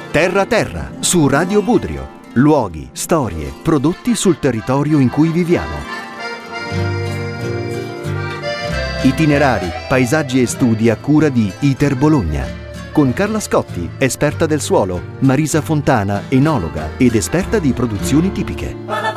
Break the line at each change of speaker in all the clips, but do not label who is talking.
Terra Terra, su Radio Budrio. Luoghi, storie, prodotti sul territorio in cui viviamo. Itinerari, paesaggi e studi a cura di ITER Bologna. Con Carla Scotti, esperta del suolo, Marisa Fontana, enologa ed esperta di produzioni tipiche.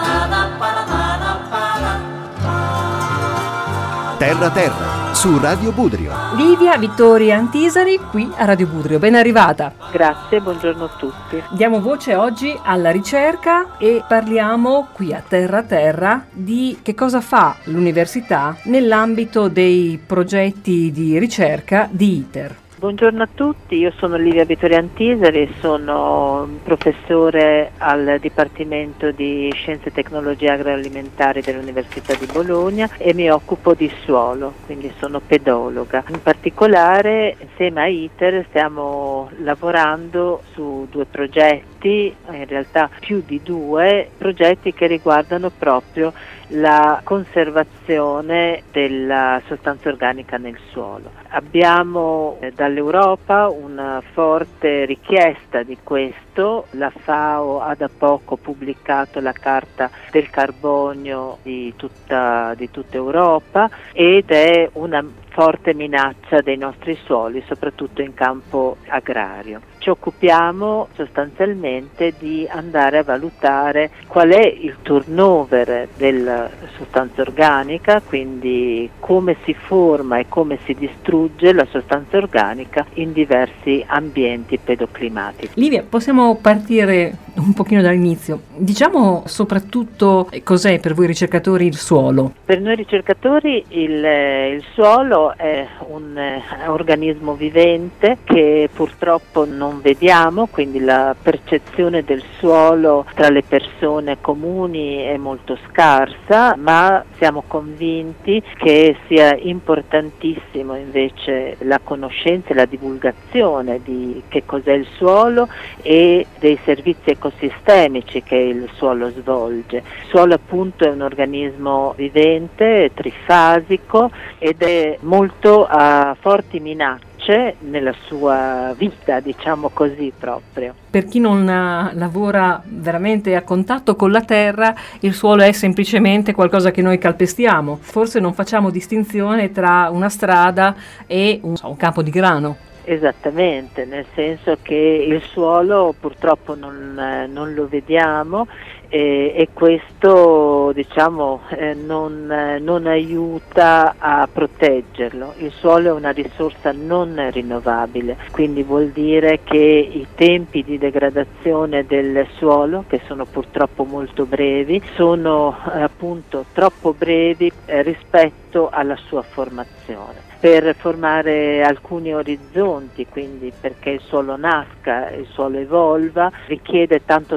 Terra Terra, su Radio Budrio.
Livia Vittoria Antisari, qui a Radio Budrio. Ben arrivata.
Grazie, buongiorno a tutti.
Diamo voce oggi alla ricerca e parliamo qui a Terra Terra di che cosa fa l'università nell'ambito dei progetti di ricerca di ITER.
Buongiorno a tutti, io sono Livia Vittoria Antisari, sono professore al Dipartimento di Scienze e Tecnologie Agroalimentari dell'Università di Bologna e mi occupo di suolo, quindi sono pedologa. In particolare, insieme a ITER stiamo lavorando su due progetti, in realtà più di due progetti che riguardano proprio la conservazione della sostanza organica nel suolo. Abbiamo dall'Europa una forte richiesta di questo, la FAO ha da poco pubblicato la carta del carbonio di tutta Europa ed è una forte minaccia dei nostri suoli, soprattutto in campo agrario. Ci occupiamo sostanzialmente di andare a valutare qual è il turnover della sostanza organica, quindi come si forma e come si distrugge la sostanza organica in diversi ambienti pedoclimatici.
Livia, possiamo partire un pochino dall'inizio. Diciamo soprattutto cos'è per voi ricercatori il suolo?
Per noi ricercatori il suolo è un organismo vivente che purtroppo non vediamo, quindi la percezione del suolo tra le persone comuni è molto scarsa, ma siamo convinti che sia importantissimo invece la conoscenza e la divulgazione di che cos'è il suolo e dei servizi ecosistemici che il suolo svolge. Il suolo appunto è un organismo vivente, trifasico ed è molto a forti minacce nella sua vita, diciamo così proprio.
Per chi non lavora veramente a contatto con la terra, il suolo è semplicemente qualcosa che noi calpestiamo. Forse non facciamo distinzione tra una strada e un campo di grano.
Esattamente, nel senso che il suolo purtroppo non lo vediamo e questo diciamo non aiuta a proteggerlo. Il suolo è una risorsa non rinnovabile, quindi vuol dire che i tempi di degradazione del suolo, che sono purtroppo molto brevi, sono appunto troppo brevi rispetto alla sua formazione. Per formare alcuni orizzonti, quindi perché il suolo nasca, il suolo evolva, richiede tanto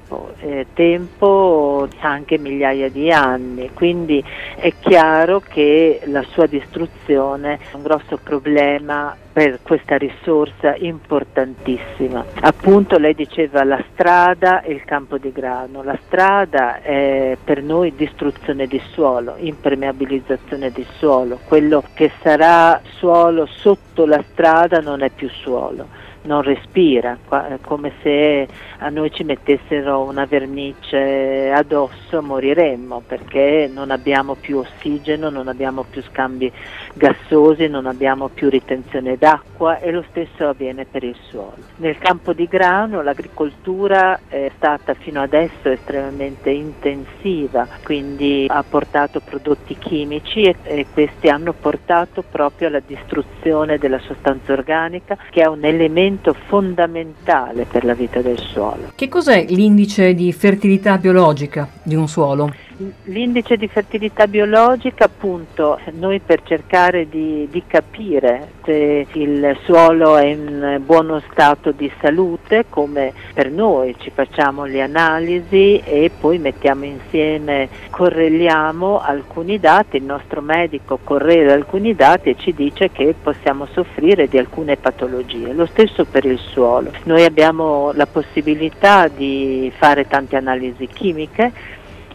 tempo anche migliaia di anni, quindi è chiaro che la sua distruzione è un grosso problema per questa risorsa importantissima. Appunto lei diceva la strada e il campo di grano. La strada è per noi distruzione di suolo, impermeabilizzazione di suolo. Quello che sarà suolo sotto la strada non è più suolo, non respira, come se a noi ci mettessero una vernice addosso, moriremmo perché non abbiamo più ossigeno, non abbiamo più scambi gassosi, non abbiamo più ritenzione d'acqua e lo stesso avviene per il suolo. Nel campo di grano l'agricoltura è stata fino adesso estremamente intensiva, quindi ha portato prodotti chimici e questi hanno portato proprio alla distruzione della sostanza organica, che è un elemento fondamentale per la vita del suolo.
Che cos'è l'indice di fertilità biologica di un suolo?
L'indice di fertilità biologica, appunto, noi per cercare di capire se il suolo è in buono stato di salute, come per noi ci facciamo le analisi e poi mettiamo insieme, correliamo alcuni dati, il nostro medico correla alcuni dati e ci dice che possiamo soffrire di alcune patologie. Lo stesso per il suolo. Noi abbiamo la possibilità di fare tante analisi chimiche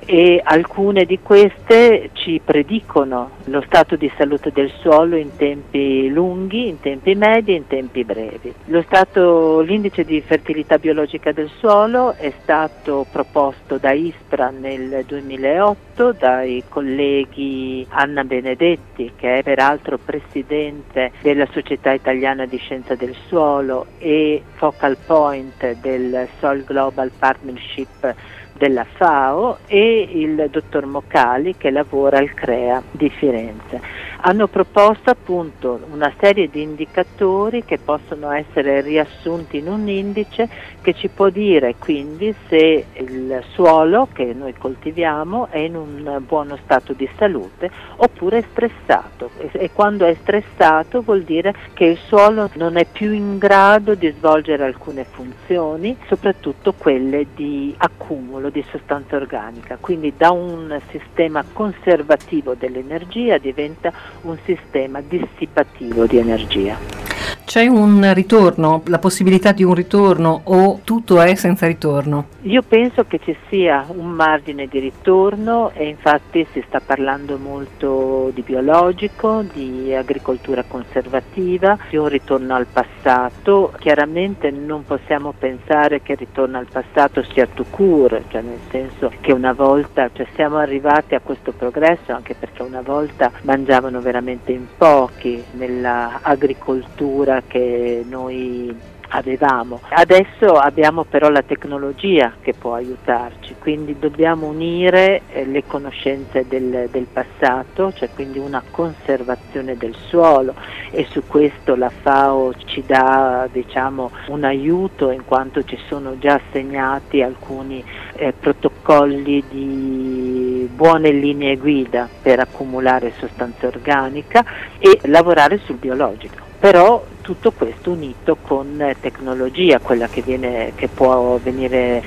e alcune di queste ci predicono lo stato di salute del suolo in tempi lunghi, in tempi medi e in tempi brevi. L'indice di fertilità biologica del suolo è stato proposto da ISPRA nel 2008 dai colleghi Anna Benedetti, che è peraltro presidente della Società Italiana di Scienza del Suolo e focal point del Soil Global Partnership della FAO, e il dottor Mocali, che lavora al CREA di Firenze. Hanno proposto appunto una serie di indicatori che possono essere riassunti in un indice che ci può dire quindi se il suolo che noi coltiviamo è in un buono stato di salute oppure è stressato, e quando è stressato vuol dire che il suolo non è più in grado di svolgere alcune funzioni, soprattutto quelle di accumulo di sostanza organica, quindi da un sistema conservativo dell'energia diventa un sistema dissipativo di energia.
C'è un ritorno, la possibilità di un ritorno, o tutto è senza ritorno?
Io penso che ci sia un margine di ritorno, e infatti si sta parlando molto di biologico, di agricoltura conservativa, di un ritorno al passato. Chiaramente non possiamo pensare che il ritorno al passato sia tout court, cioè nel senso che una volta, siamo arrivati a questo progresso anche perché una volta mangiavano veramente in pochi nella agricoltura che noi avevamo. Adesso abbiamo però la tecnologia che può aiutarci, quindi dobbiamo unire le conoscenze del passato, cioè quindi una conservazione del suolo, e su questo la FAO ci dà un aiuto, in quanto ci sono già assegnati alcuni protocolli di buone linee guida per accumulare sostanza organica e lavorare sul biologico. Però tutto questo unito con tecnologia, quella che può venire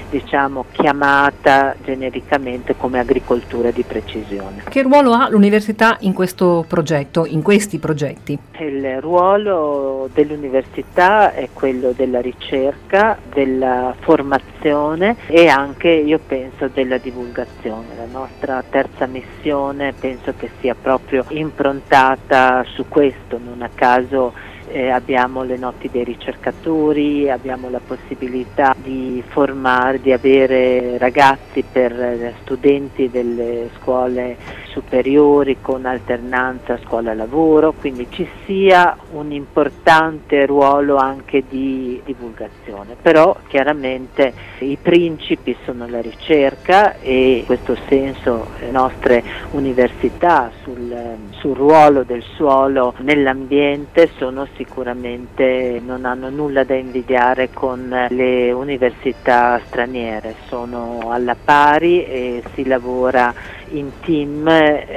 chiamata genericamente come agricoltura di precisione.
Che ruolo ha l'università in questo progetto, in questi progetti?
Il ruolo dell'università è quello della ricerca, della formazione e anche, io penso, della divulgazione. La nostra terza missione penso che sia proprio improntata su questo, non a caso abbiamo le notti dei ricercatori, abbiamo la possibilità di formare, di avere ragazzi per studenti delle scuole superiori con alternanza scuola-lavoro, quindi ci sia un importante ruolo anche di divulgazione. Però chiaramente i principi sono la ricerca, e in questo senso le nostre università sul ruolo del suolo nell'ambiente non hanno nulla da invidiare con le università straniere, sono alla pari e si lavora in team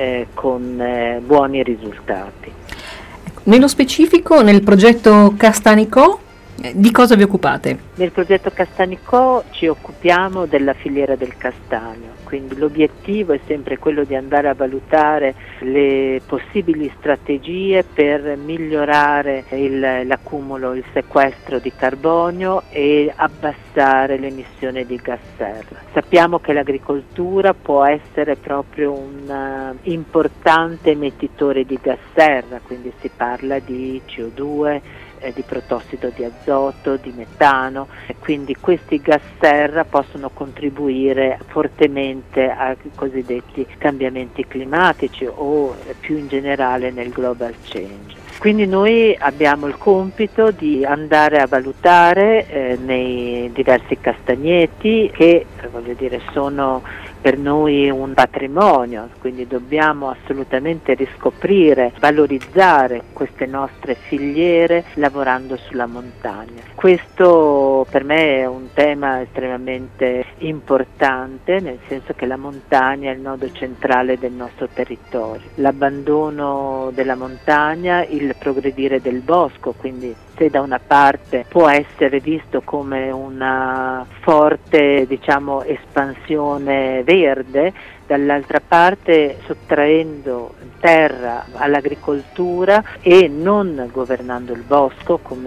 con buoni risultati.
Nello specifico, nel progetto Castanicò, di cosa vi occupate?
Nel progetto Castanicò ci occupiamo della filiera del castagno, quindi l'obiettivo è sempre quello di andare a valutare le possibili strategie per migliorare l'accumulo, il sequestro di carbonio e abbassare l'emissione di gas serra. Sappiamo che l'agricoltura può essere proprio un importante emettitore di gas serra, quindi si parla di CO2, di protossido di azoto, di metano, e quindi questi gas serra possono contribuire fortemente ai cosiddetti cambiamenti climatici o più in generale nel global change. Quindi noi abbiamo il compito di andare a valutare nei diversi castagneti che sono per noi un patrimonio, quindi dobbiamo assolutamente riscoprire, valorizzare queste nostre filiere lavorando sulla montagna. Questo per me è un tema estremamente importante, nel senso che la montagna è il nodo centrale del nostro territorio. L'abbandono della montagna, il progredire del bosco, quindi se da una parte può essere visto come una forte espansione verde, dall'altra parte sottraendo terra all'agricoltura e non governando il bosco come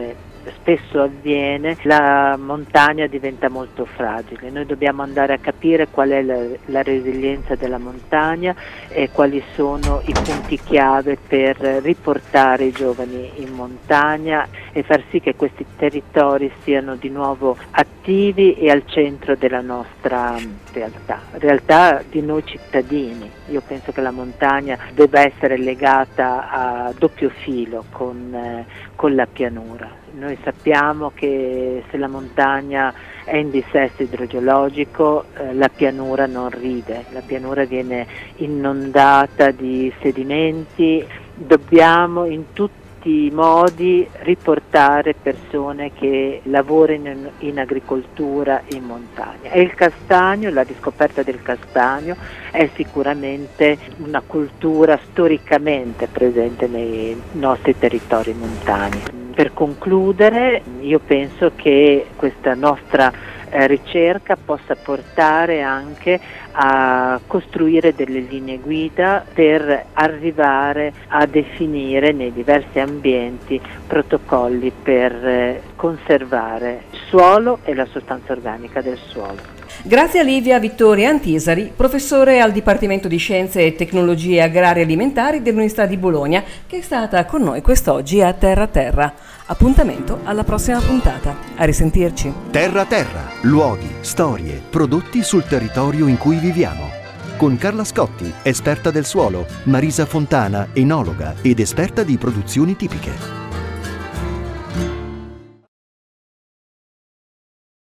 spesso avviene, la montagna diventa molto fragile. Noi dobbiamo andare a capire qual è la resilienza della montagna e quali sono i punti chiave per riportare i giovani in montagna e far sì che questi territori siano di nuovo attivi e al centro della nostra realtà di noi cittadini. Io penso che la montagna debba essere legata a doppio filo con la pianura. Noi sappiamo che se la montagna è in dissesto idrogeologico, la pianura non ride, la pianura viene inondata di sedimenti. Dobbiamo in tutti i modi riportare persone che lavorino in agricoltura in montagna. E il castagno, la riscoperta del castagno è sicuramente una cultura storicamente presente nei nostri territori montani. Per concludere, io penso che questa nostra ricerca possa portare anche a costruire delle linee guida per arrivare a definire nei diversi ambienti protocolli per conservare il suolo e la sostanza organica del suolo.
Grazie a Livia Vittoria Antisari, professore al Dipartimento di Scienze e Tecnologie Agrarie e Alimentari dell'Università di Bologna, che è stata con noi quest'oggi a Terra Terra. Appuntamento alla prossima puntata. A risentirci.
Terra Terra, luoghi, storie, prodotti sul territorio in cui viviamo. Con Carla Scotti, esperta del suolo, Marisa Fontana, enologa ed esperta di produzioni tipiche.